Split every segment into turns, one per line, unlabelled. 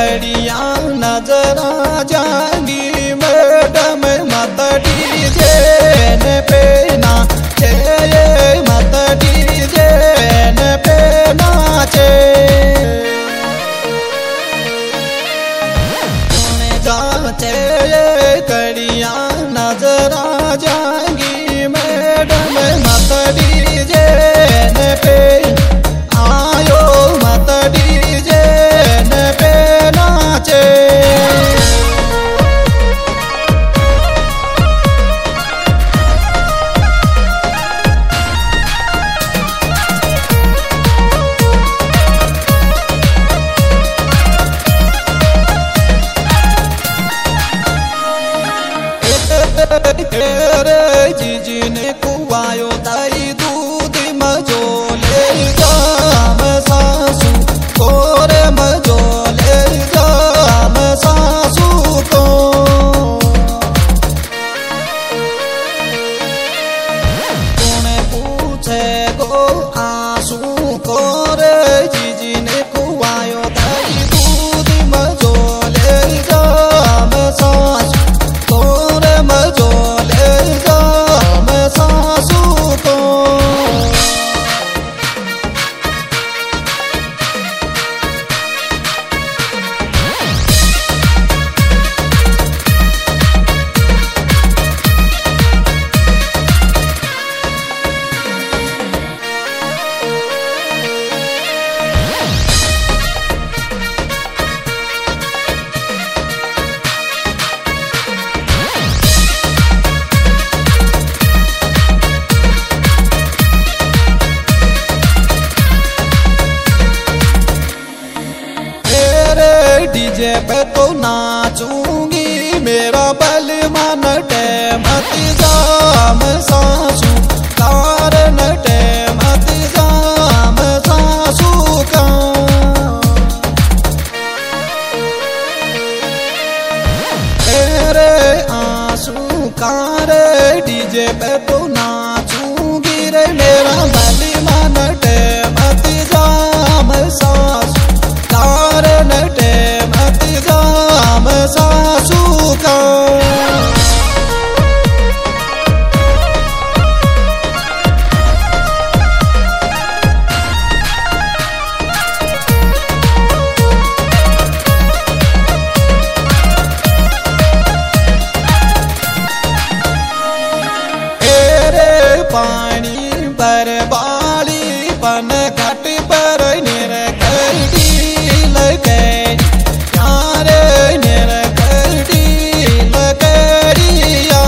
कड़िया नजरा जाएंगी मैडम मत डीजे ने पे नाचे मत डीजे ने पे नाचे जाचे कड़िया नजरा जाएंगी मैडम मत डीजे ने पे आयो मत डीजे ने पे नाचे जीजी ने कुआयो ताई दूध मजोले जाम सासू कोरे मजोले जाम सासू को तूने पूछे गो आंसू कोरे जीजी ने कुआयो ताई दूध मजोले जाम सासू कोरे मजोले जाम सासू को डीजे पे तो नाचूंगी मेरा बल मन मत जाम सासू कारण मत जाम सासू का तेरे आंसू कार डीजे पे तो नाचूंगी रे मेरा बल मन मत जाम सासू कारण मत जाम सासू का पानी पर बाली पन घट पर निर कड़ी लगे यारे निर कड़ी लगड़िया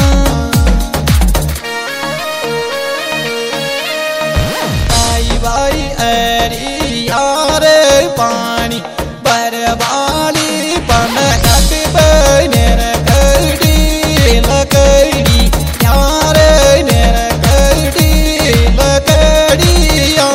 आई बाई अरी यारे पानी पर बाली पन घट पर निर कड़ी लगड़ी यारे निर लगड़िया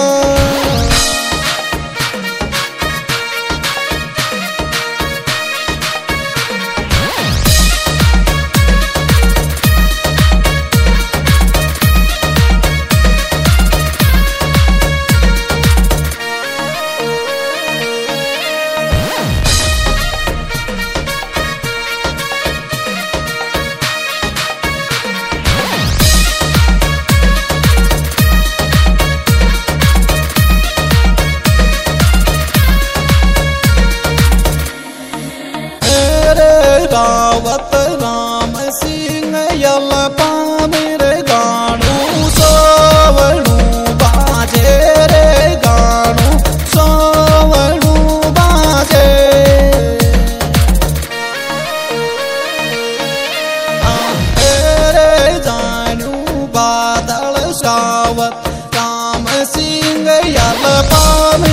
रावत राम सिंह यल पामिर गाणु सोवणु बाजे रे गाणु सोवणु बाजे रे जानू बादल सावत राम सिंह यल पामिर